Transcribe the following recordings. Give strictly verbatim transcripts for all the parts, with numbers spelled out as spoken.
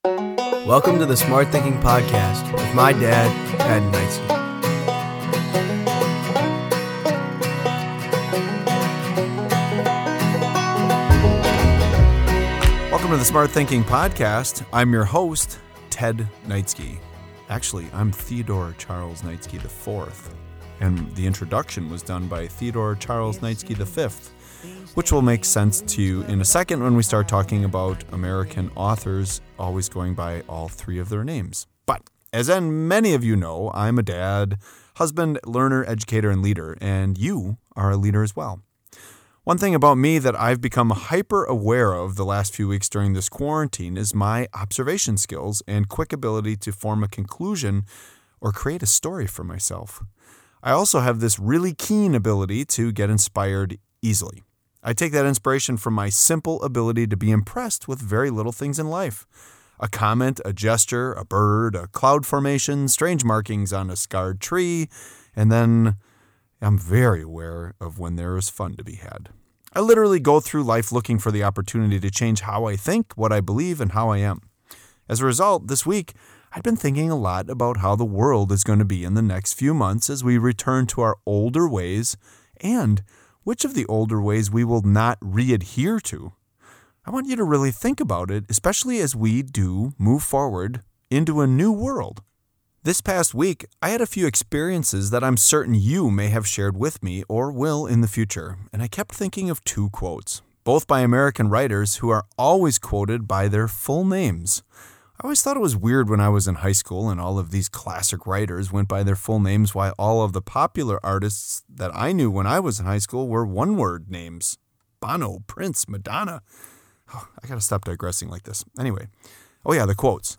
Welcome to the Smart Thinking Podcast with my dad, Ted Knightsky. Welcome to the Smart Thinking Podcast. I'm your host, Ted Knightsky. Actually, I'm Theodore Charles Knightsky the fourth, and the introduction was done by Theodore Charles Knightsky the fifth, which will make sense to you in a second when we start talking about American authors always going by all three of their names. But as in many of you know, I'm a dad, husband, learner, educator, and leader, and you are a leader as well. One thing about me that I've become hyper aware of the last few weeks during this quarantine is my observation skills and quick ability to form a conclusion or create a story for myself. I also have this really keen ability to get inspired easily. I take that inspiration from my simple ability to be impressed with very little things in life. A comment, a gesture, a bird, a cloud formation, strange markings on a scarred tree, and then I'm very aware of when there is fun to be had. I literally go through life looking for the opportunity to change how I think, what I believe, and how I am. As a result, this week, I've been thinking a lot about how the world is going to be in the next few months as we return to our older ways, and which of the older ways we will not re-adhere to. I want you to really think about it, especially as we do move forward into a new world. This past week, I had a few experiences that I'm certain you may have shared with me or will in the future, and I kept thinking of two quotes, both by American writers who are always quoted by their full names. I always thought it was weird when I was in high school and all of these classic writers went by their full names while all of the popular artists that I knew when I was in high school were one-word names. Bono, Prince, Madonna. Oh, I gotta stop digressing like this. Anyway, oh yeah, the quotes.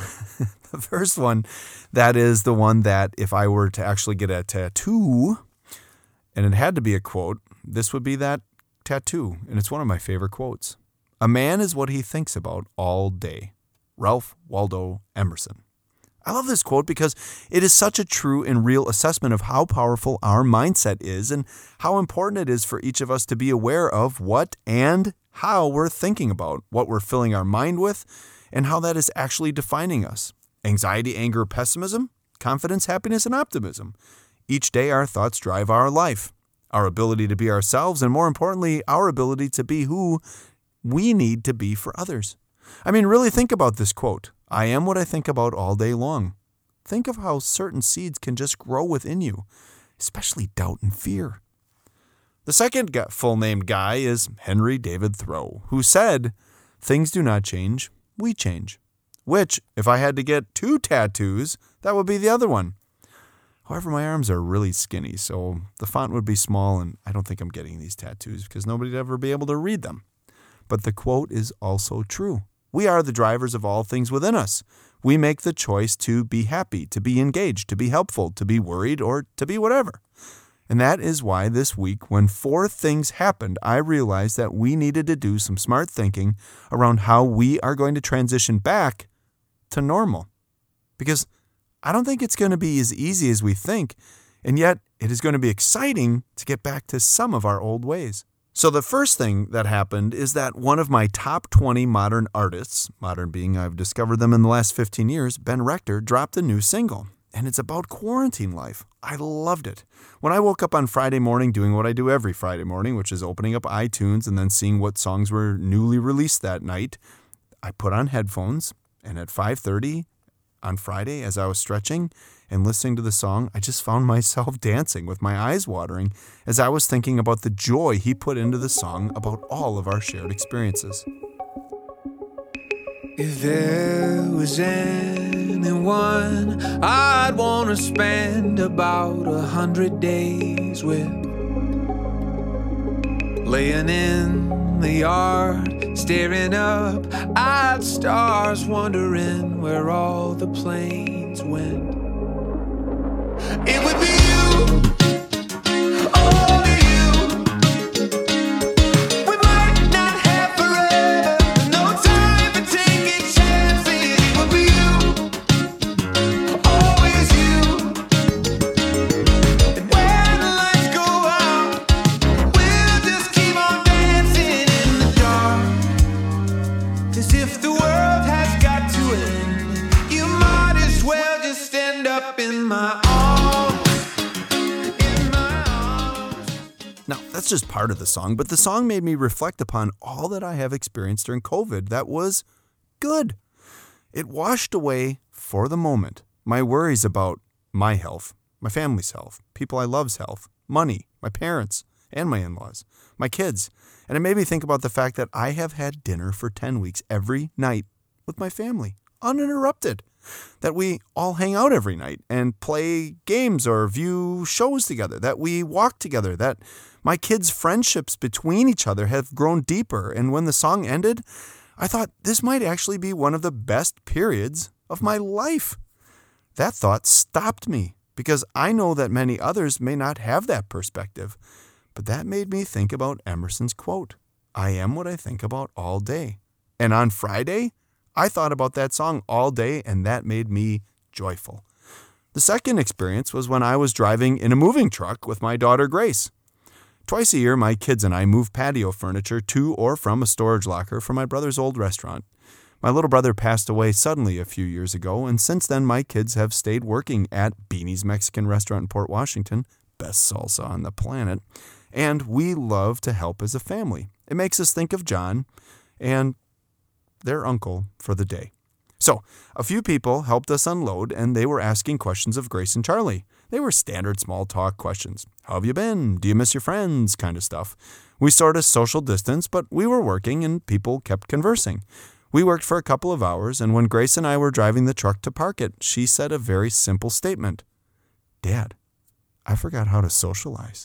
The first one, that is the one that if I were to actually get a tattoo, and it had to be a quote, this would be that tattoo, and it's one of my favorite quotes. A man is what he thinks about all day. Ralph Waldo Emerson. I love this quote because it is such a true and real assessment of how powerful our mindset is and how important it is for each of us to be aware of what and how we're thinking about, what we're filling our mind with, and how that is actually defining us. Anxiety, anger, pessimism, confidence, happiness, and optimism. Each day our thoughts drive our life, our ability to be ourselves, and more importantly, our ability to be who we need to be for others. I mean, really think about this quote. I am what I think about all day long. Think of how certain seeds can just grow within you, especially doubt and fear. The second full-named guy is Henry David Thoreau, who said, "Things do not change, we change." Which, if I had to get two tattoos, that would be the other one. However, my arms are really skinny, so the font would be small, and I don't think I'm getting these tattoos because nobody would ever be able to read them. But the quote is also true. We are the drivers of all things within us. We make the choice to be happy, to be engaged, to be helpful, to be worried, or to be whatever. And that is why this week, when four things happened, I realized that we needed to do some smart thinking around how we are going to transition back to normal. Because I don't think it's going to be as easy as we think, and yet it is going to be exciting to get back to some of our old ways. So the first thing that happened is that one of my top twenty modern artists, modern being I've discovered them in the last fifteen years, Ben Rector, dropped a new single. And it's about quarantine life. I loved it. When I woke up on Friday morning doing what I do every Friday morning, which is opening up iTunes and then seeing what songs were newly released that night, I put on headphones, and at five thirty on Friday, as I was stretching and listening to the song, I just found myself dancing with my eyes watering as I was thinking about the joy he put into the song about all of our shared experiences. If there was anyone I'd want to spend about a hundred days with, laying in the yard, staring up at stars, wondering where all the planes went, it would be you. If the world has got to my arms, in my arms. Now, that's just part of the song, but the song made me reflect upon all that I have experienced during COVID that was good. It washed away, for the moment, my worries about my health, my family's health, people I love's health, money, my parents, and my in-laws, my kids. And it made me think about the fact that I have had dinner for ten weeks every night with my family, uninterrupted. That we all hang out every night and play games or view shows together, that we walk together, that my kids' friendships between each other have grown deeper. And when the song ended, I thought this might actually be one of the best periods of my life. That thought stopped me because I know that many others may not have that perspective. But that made me think about Emerson's quote, "I am what I think about all day." And on Friday, I thought about that song all day, and that made me joyful. The second experience was when I was driving in a moving truck with my daughter Grace. Twice a year, my kids and I move patio furniture to or from a storage locker for my brother's old restaurant. My little brother passed away suddenly a few years ago, and since then my kids have stayed working at Beanie's Mexican Restaurant in Port Washington, best salsa on the planet, and we love to help as a family. It makes us think of John and their uncle for the day. So, a few people helped us unload, and they were asking questions of Grace and Charlie. They were standard small talk questions. How have you been? Do you miss your friends? Kind of stuff. We sort of social distance, but we were working, and people kept conversing. We worked for a couple of hours, and when Grace and I were driving the truck to park it, she said a very simple statement. "Dad, I forgot how to socialize."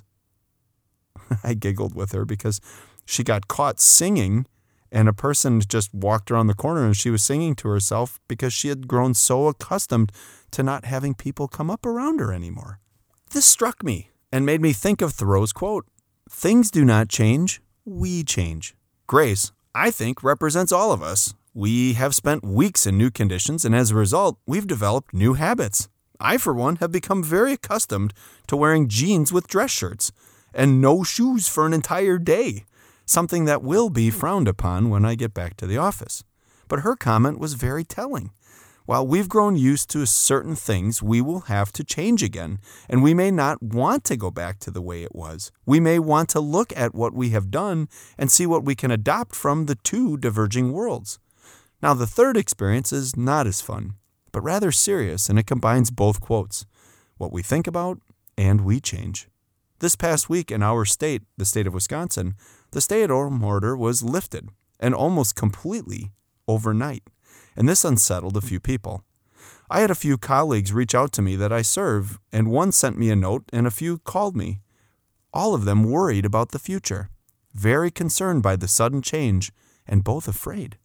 I giggled with her because she got caught singing, and a person just walked around the corner and she was singing to herself because she had grown so accustomed to not having people come up around her anymore. This struck me and made me think of Thoreau's quote, "Things do not change, we change." Grace, I think, represents all of us. We have spent weeks in new conditions, and as a result, we've developed new habits. I, for one, have become very accustomed to wearing jeans with dress shirts and no shoes for an entire day, something that will be frowned upon when I get back to the office. But her comment was very telling. While we've grown used to certain things, we will have to change again, and we may not want to go back to the way it was. We may want to look at what we have done and see what we can adopt from the two diverging worlds. Now, the third experience is not as fun, but rather serious, and it combines both quotes. What we think about and we change. This past week in our state, the state of Wisconsin, the stay-at-home order was lifted, and almost completely overnight. And this unsettled a few people. I had a few colleagues reach out to me that I serve, and one sent me a note and a few called me. All of them worried about the future, very concerned by the sudden change, and both afraid.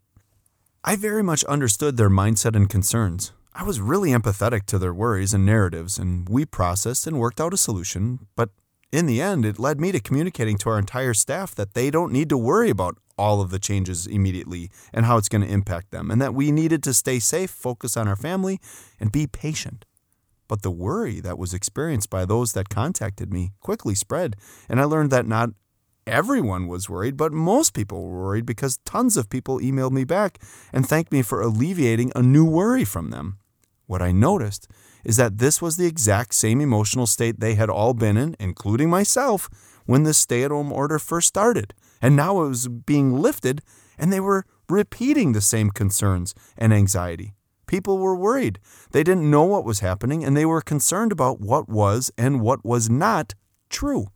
I very much understood their mindset and concerns. I was really empathetic to their worries and narratives, and we processed and worked out a solution, but in the end, it led me to communicating to our entire staff that they don't need to worry about all of the changes immediately and how it's going to impact them, and that we needed to stay safe, focus on our family, and be patient. But the worry that was experienced by those that contacted me quickly spread, and I learned that not everyone was worried, but most people were worried because tons of people emailed me back and thanked me for alleviating a new worry from them. What I noticed is that this was the exact same emotional state they had all been in, including myself, when the stay-at-home order first started. And now it was being lifted, and they were repeating the same concerns and anxiety. People were worried. They didn't know what was happening, and they were concerned about what was and what was not true.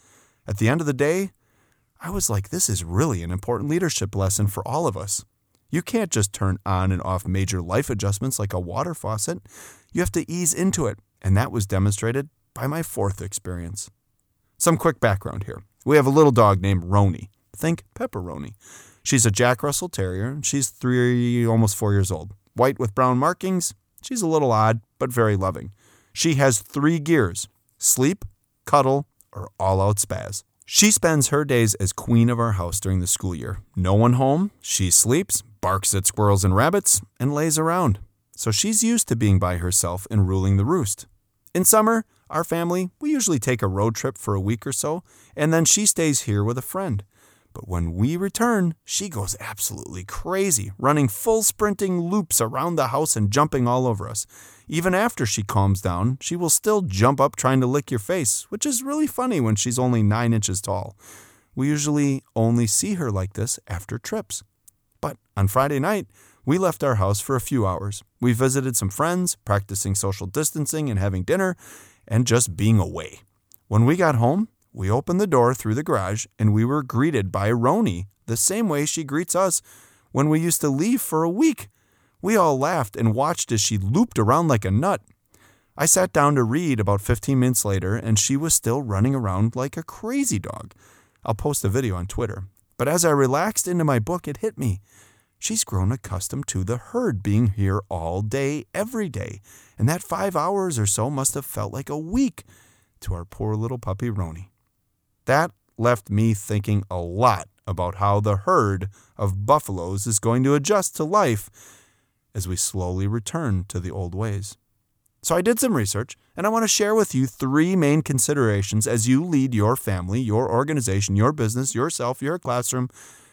At the end of the day, I was like, this is really an important leadership lesson for all of us. You can't just turn on and off major life adjustments like a water faucet. You have to ease into it, and that was demonstrated by my fourth experience. Some quick background here. We have a little dog named Roni. Think pepperoni. She's a Jack Russell Terrier, and she's three, almost four years old. White with brown markings. She's a little odd, but very loving. She has three gears: sleep, cuddle, or all-out spaz. She spends her days as queen of our house during the school year. No one home, she sleeps, barks at squirrels and rabbits, and lays around. So she's used to being by herself and ruling the roost. In summer, our family, we usually take a road trip for a week or so, and then she stays here with a friend. But when we return, she goes absolutely crazy, running full sprinting loops around the house and jumping all over us. Even after she calms down, she will still jump up trying to lick your face, which is really funny when she's only nine inches tall. We usually only see her like this after trips. But on Friday night, we left our house for a few hours. We visited some friends, practicing social distancing and having dinner, and just being away. When we got home, we opened the door through the garage, and we were greeted by Roni, the same way she greets us when we used to leave for a week. We all laughed and watched as she looped around like a nut. I sat down to read about fifteen minutes later, and she was still running around like a crazy dog. I'll post a video on Twitter. But as I relaxed into my book, it hit me. She's grown accustomed to the herd being here all day, every day, and that five hours or so must have felt like a week to our poor little puppy Roni. That left me thinking a lot about how the herd of buffaloes is going to adjust to life as we slowly return to the old ways. So I did some research, and I want to share with you three main considerations as you lead your family, your organization, your business, yourself, your classroom,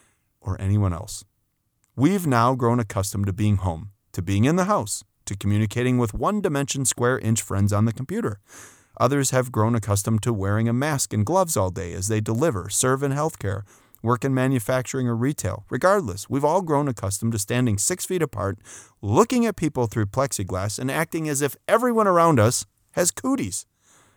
or anyone else. We've now grown accustomed to being home, to being in the house, to communicating with one-dimension square-inch friends on the computer. Others have grown accustomed to wearing a mask and gloves all day as they deliver, serve in healthcare, work in manufacturing or retail. Regardless, we've all grown accustomed to standing six feet apart, looking at people through plexiglass, and acting as if everyone around us has cooties.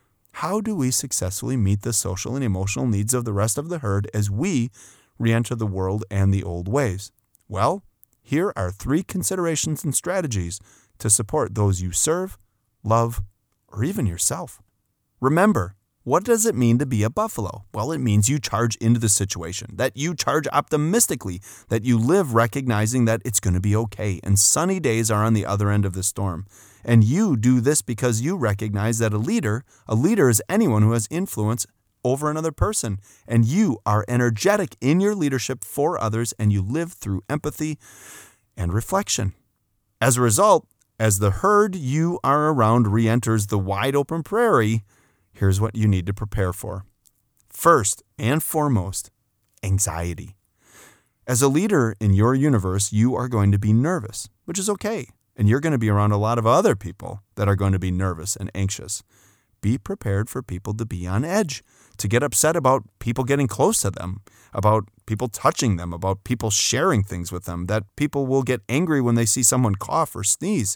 How do we successfully meet the social and emotional needs of the rest of the herd as we re-enter the world and the old ways? Well, here are three considerations and strategies to support those you serve, love, or even yourself. Remember, what does it mean to be a buffalo? Well, it means you charge into the situation, that you charge optimistically, that you live recognizing that it's going to be okay, and sunny days are on the other end of the storm. And you do this because you recognize that a leader, a leader is anyone who has influence over another person, and you are energetic in your leadership for others, and you live through empathy and reflection. As a result, as the herd you are around re-enters the wide open prairie, here's what you need to prepare for. First and foremost, anxiety. As a leader in your universe, you are going to be nervous, which is okay. And you're going to be around a lot of other people that are going to be nervous and anxious. Be prepared for people to be on edge, to get upset about people getting close to them, about people touching them, about people sharing things with them, that people will get angry when they see someone cough or sneeze.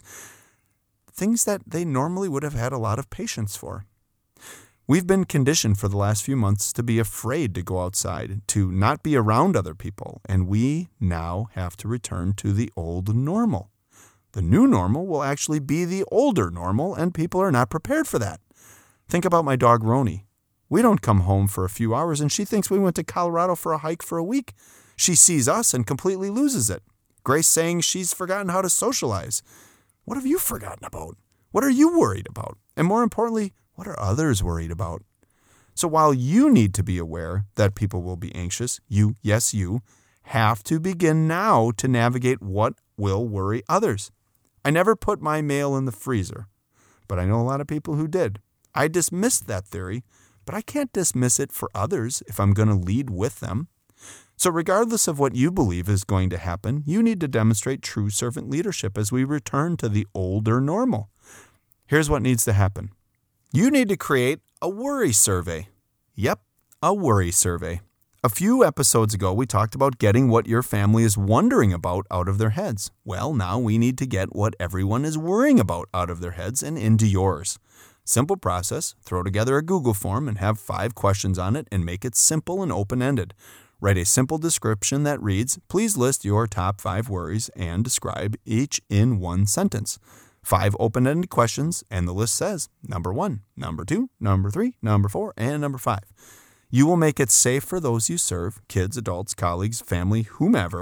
Things that they normally would have had a lot of patience for. We've been conditioned for the last few months to be afraid to go outside, to not be around other people, and we now have to return to the old normal. The new normal will actually be the older normal, and people are not prepared for that. Think about my dog Roni. We don't come home for a few hours, and she thinks we went to Colorado for a hike for a week. She sees us and completely loses it. Grace saying she's forgotten how to socialize. What have you forgotten about? What are you worried about? And more importantly, what are others worried about? So while you need to be aware that people will be anxious, you, yes, you, have to begin now to navigate what will worry others. I never put my mail in the freezer, but I know a lot of people who did. I dismissed that theory, but I can't dismiss it for others if I'm going to lead with them. So regardless of what you believe is going to happen, you need to demonstrate true servant leadership as we return to the older normal. Here's what needs to happen. You need to create a worry survey. Yep, a worry survey. A few episodes ago, we talked about getting what your family is wondering about out of their heads. Well, now we need to get what everyone is worrying about out of their heads and into yours. Simple process. Throw together a Google form and have five questions on it and make it simple and open-ended. Write a simple description that reads, please list your top five worries and describe each in one sentence. Five open-ended questions, and the list says number one, number two, number three, number four, and number five. You will make it safe for those you serve, kids, adults, colleagues, family, whomever,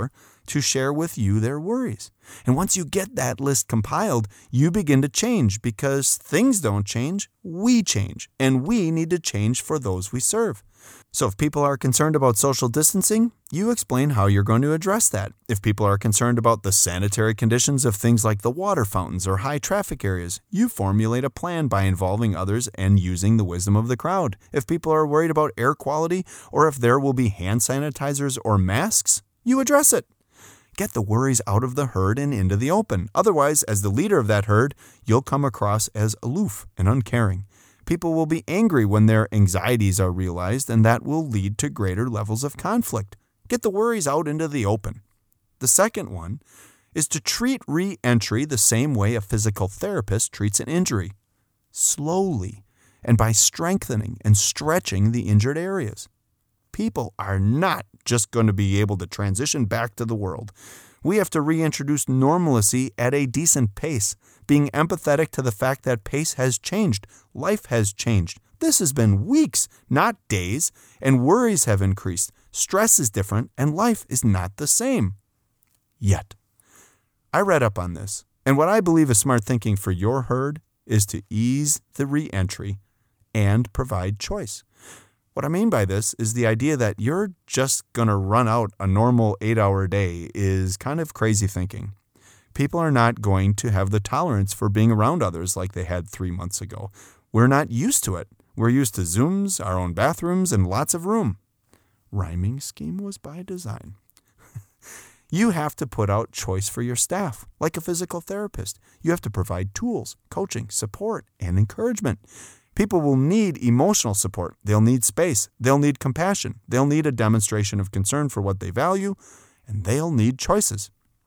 to share with you their worries. And once you get that list compiled, you begin to change because things don't change, we change, and we need to change for those we serve. So if people are concerned about social distancing, you explain how you're going to address that. If people are concerned about the sanitary conditions of things like the water fountains or high traffic areas, you formulate a plan by involving others and using the wisdom of the crowd. If people are worried about air quality or if there will be hand sanitizers or masks, you address it. Get the worries out of the herd and into the open. Otherwise, as the leader of that herd, you'll come across as aloof and uncaring. People will be angry when their anxieties are realized, and that will lead to greater levels of conflict. Get the worries out into the open. The second one is to treat re-entry the same way a physical therapist treats an injury. Slowly, and by strengthening and stretching the injured areas. People are not just going to be able to transition back to the world. We have to reintroduce normalcy at a decent pace, being empathetic to the fact that pace has changed, life has changed. This has been weeks, not days, and worries have increased. Stress is different, and life is not the same. Yet. I read up on this, and what I believe is smart thinking for your herd is to ease the re-entry and provide choice. What I mean by this is the idea that you're just going to run out a normal eight-hour day is kind of crazy thinking. People are not going to have the tolerance for being around others like they had three months ago. We're not used to it. We're used to Zooms, our own bathrooms, and lots of room. Rhyming scheme was by design. You have to put out choice for your staff, like a physical therapist. You have to provide tools, coaching, support, and encouragement. People will need emotional support. They'll need space. They'll need compassion. They'll need a demonstration of concern for what they value, and they'll need choices.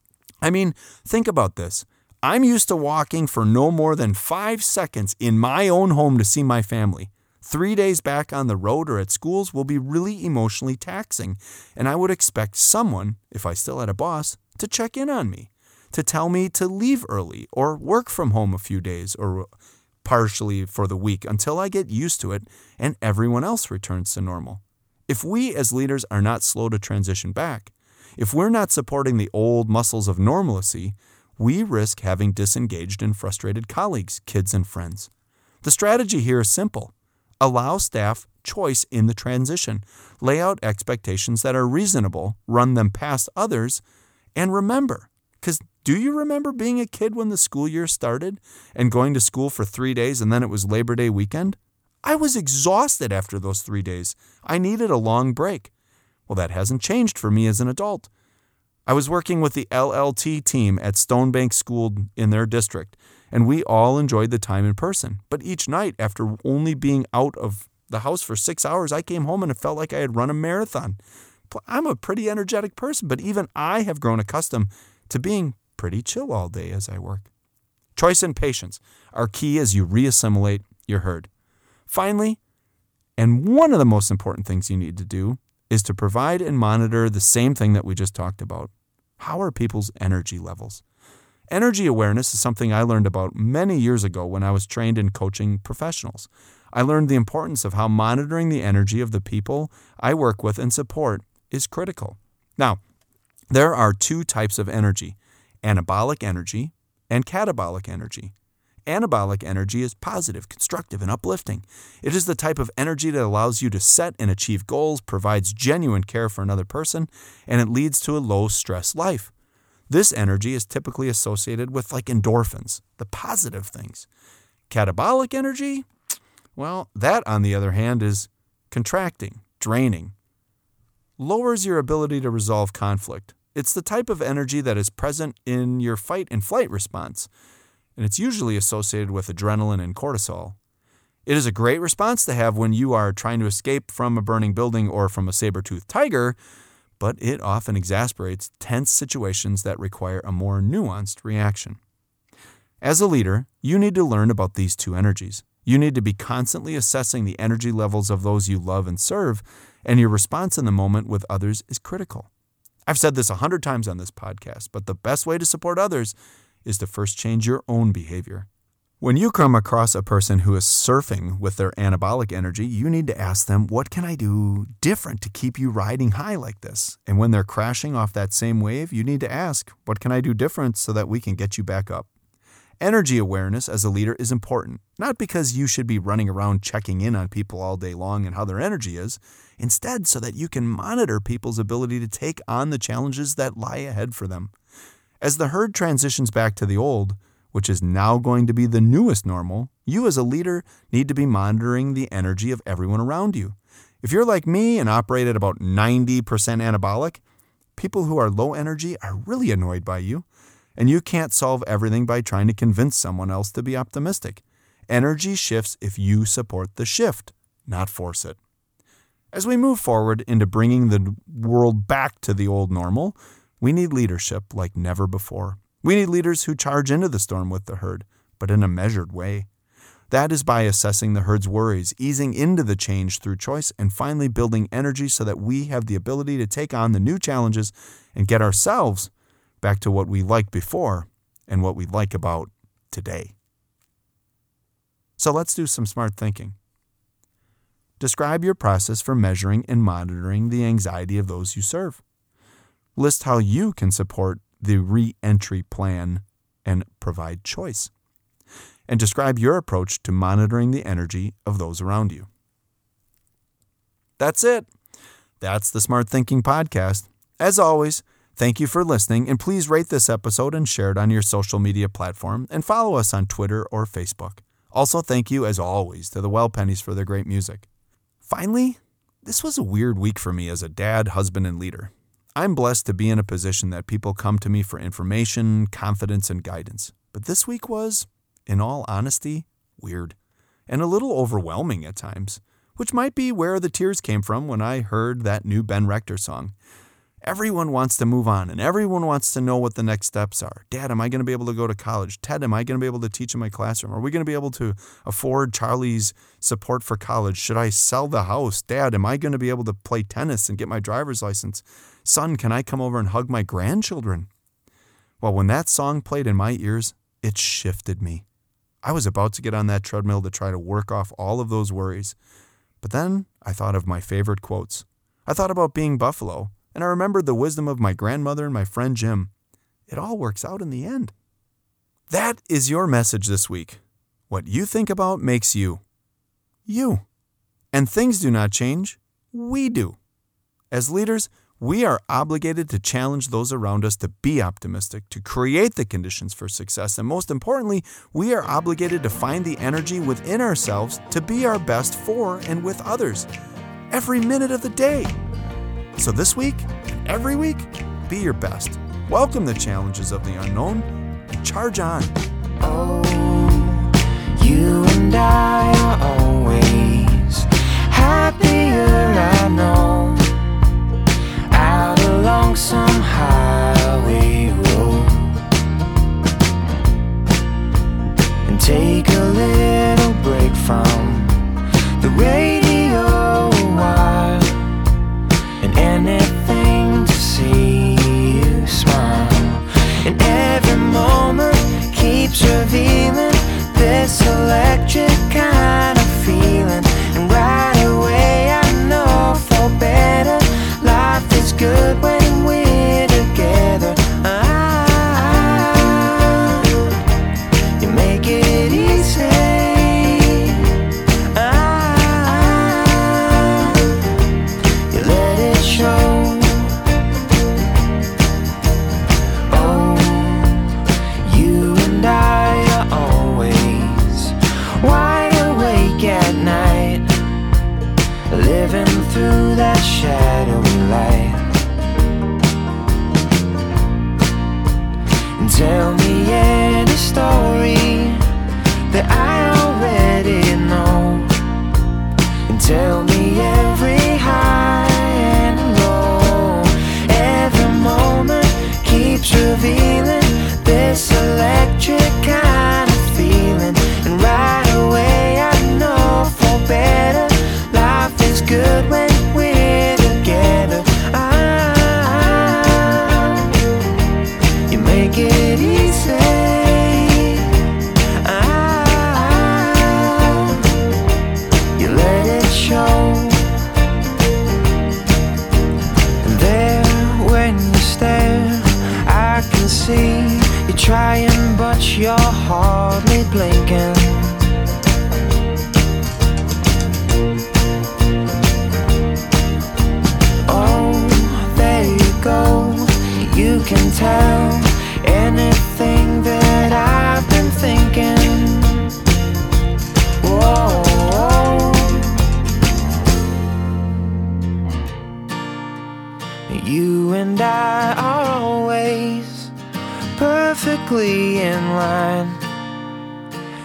I mean, think about this. I'm used to walking for no more than five seconds in my own home to see my family. Three days back on the road or at schools will be really emotionally taxing, and I would expect someone, if I still had a boss, to check in on me, to tell me to leave early or work from home a few days or partially for the week until I get used to it and everyone else returns to normal. If we as leaders are not slow to transition back, if we're not supporting the old muscles of normalcy, we risk having disengaged and frustrated colleagues, kids, and friends. The strategy here is simple. Allow staff choice in the transition. Lay out expectations that are reasonable, run them past others, and remember, because do you remember being a kid when the school year started and going to school for three days and then it was Labor Day weekend? I was exhausted after those three days. I needed a long break. Well, that hasn't changed for me as an adult. I was working with the L L T team at Stonebank School in their district, and we all enjoyed the time in person. But each night, after only being out of the house for six hours, I came home and it felt like I had run a marathon. I'm a pretty energetic person, but even I have grown accustomed to being pretty chill all day as I work. Choice and patience are key as you reassimilate your herd. Finally, and one of the most important things you need to do is to provide and monitor the same thing that we just talked about. How are people's energy levels? Energy awareness is something I learned about many years ago when I was trained in coaching professionals. I learned the importance of how monitoring the energy of the people I work with and support is critical. Now, there are two types of energy, anabolic energy and catabolic energy. Anabolic energy is positive, constructive, and uplifting. It is the type of energy that allows you to set and achieve goals, provides genuine care for another person, and it leads to a low-stress life. This energy is typically associated with like endorphins, the positive things. Catabolic energy, well, that on the other hand is contracting, draining, lowers your ability to resolve conflict. It's the type of energy that is present in your fight and flight response, and it's usually associated with adrenaline and cortisol. It is a great response to have when you are trying to escape from a burning building or from a saber-toothed tiger, but it often exasperates tense situations that require a more nuanced reaction. As a leader, you need to learn about these two energies. You need to be constantly assessing the energy levels of those you love and serve, and your response in the moment with others is critical. I've said this a hundred times on this podcast, but the best way to support others is to first change your own behavior. When you come across a person who is surfing with their anabolic energy, you need to ask them, what can I do different to keep you riding high like this? And when they're crashing off that same wave, you need to ask, what can I do different so that we can get you back up? Energy awareness as a leader is important, not because you should be running around checking in on people all day long and how their energy is, instead so that you can monitor people's ability to take on the challenges that lie ahead for them. As the herd transitions back to the old, which is now going to be the newest normal, you as a leader need to be monitoring the energy of everyone around you. If you're like me and operate at about ninety percent anabolic, people who are low energy are really annoyed by you, and you can't solve everything by trying to convince someone else to be optimistic. Energy shifts if you support the shift, not force it. As we move forward into bringing the world back to the old normal, we need leadership like never before. We need leaders who charge into the storm with the herd, but in a measured way. That is by assessing the herd's worries, easing into the change through choice, and finally building energy so that we have the ability to take on the new challenges and get ourselves back to what we liked before and what we like about today. So let's do some smart thinking. Describe your process for measuring and monitoring the anxiety of those you serve. List how you can support the re-entry plan and provide choice. And describe your approach to monitoring the energy of those around you. That's it. That's the Smart Thinking Podcast. As always, thank you for listening, and please rate this episode and share it on your social media platform, and follow us on Twitter or Facebook. Also, thank you, as always, to the Wellpennies for their great music. Finally, this was a weird week for me as a dad, husband, and leader. I'm blessed to be in a position that people come to me for information, confidence, and guidance. But this week was, in all honesty, weird and a little overwhelming at times, which might be where the tears came from when I heard that new Ben Rector song. Everyone wants to move on, and everyone wants to know what the next steps are. Dad, am I going to be able to go to college? Ted, am I going to be able to teach in my classroom? Are we going to be able to afford Charlie's support for college? Should I sell the house? Dad, am I going to be able to play tennis and get my driver's license? Son, can I come over and hug my grandchildren? Well, when that song played in my ears, it shifted me. I was about to get on that treadmill to try to work off all of those worries. But then I thought of my favorite quotes. I thought about being Buffalo, and I remembered the wisdom of my grandmother and my friend Jim. It all works out in the end. That is your message this week. What you think about makes you. You. And things do not change. We do. As leaders, we are obligated to challenge those around us to be optimistic, to create the conditions for success, and most importantly, we are obligated to find the energy within ourselves to be our best for and with others, every minute of the day. So this week, and every week, be your best. Welcome the challenges of the unknown, and charge on. Oh, you and I are always happier, I know. Out along some highway road, and take a little break from the radio a while, and anything to see you smile. And every moment keeps revealing this electric kind of feeling, and right away I know for better, life is good when we're together. Ah, you make it easy.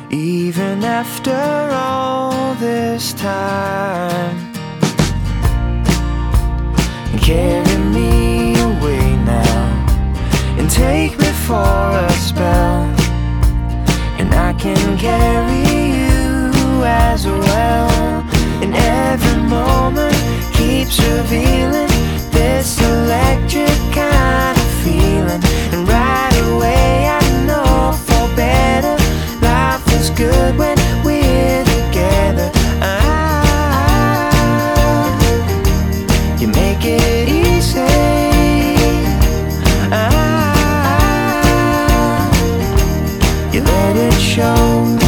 even after all this time. Carry me away now and take me for a spell, and I can carry you as well. And every moment keeps revealing this electric kind of feeling, and right away I know for better life is good when we're together. Ah, you make it easy. Ah, you let it show.